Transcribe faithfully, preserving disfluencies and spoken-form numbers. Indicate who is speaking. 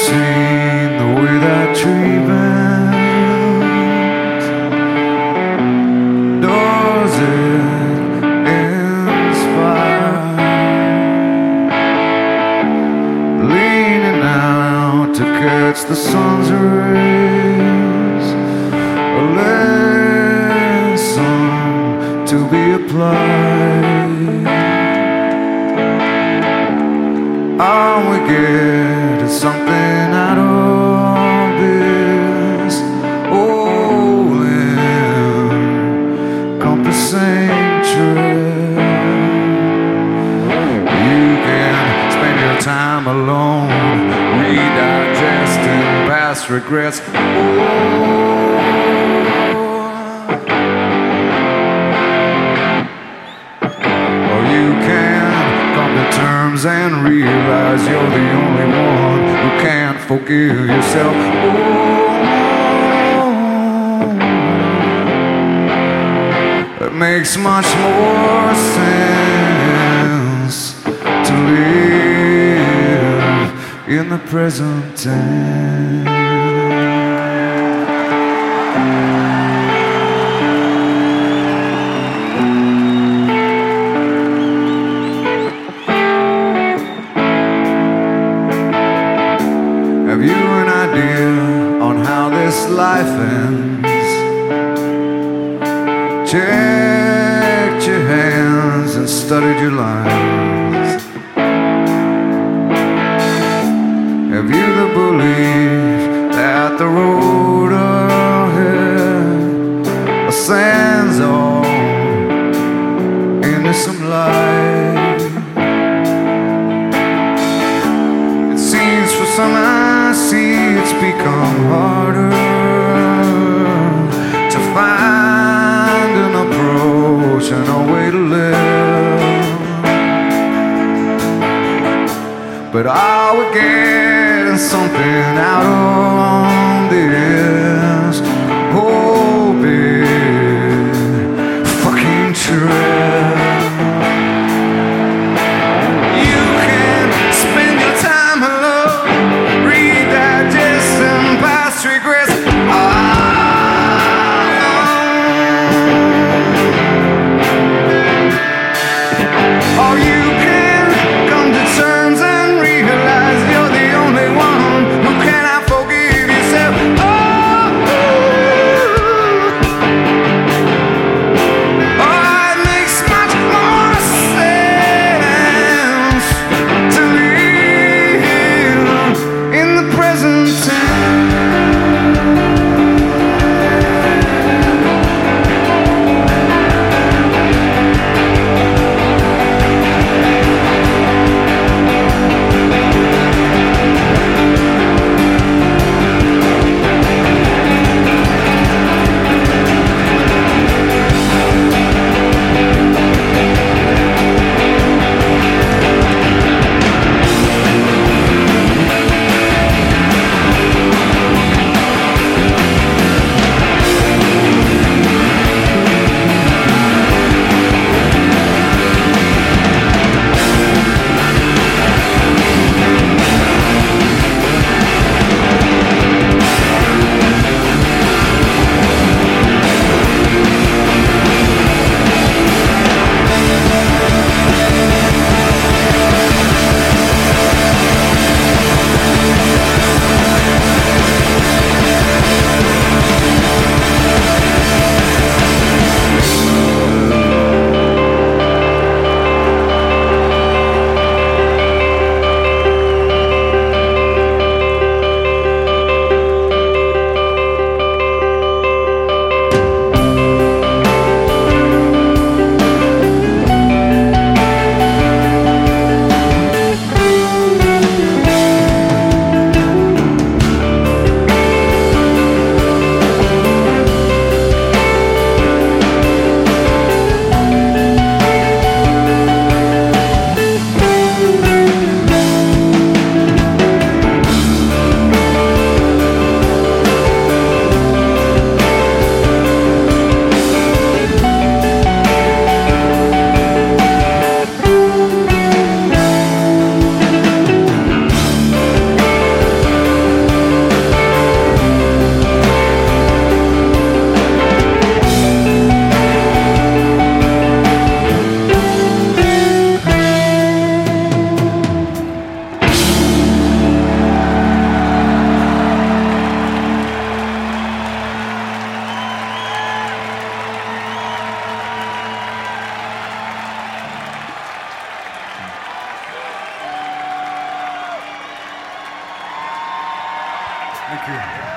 Speaker 1: seen the way that tree bends? Does it inspire? Leaning out to catch the sun's rays, a lesson to be applied. All we get is something out of this old encompassing trip. You can spend your time alone, redigesting past regrets. Oh, or you can come to terms and realize you're the only one who can't forgive yourself. Oh, it makes much more sense to live in the present tense. Have you an idea on how this life ends? Checked your hands and studied your lines. Have you the belief that the road ahead ascends on into some light? It seems for some I see it's become harder to find an approach and a way to live. But all we get is something out on this whole big fucking trip. You can spend your time alone, redigesting past regrets. Or you can come to terms and realize you're the only one who cannot forgive yourself. Thank you.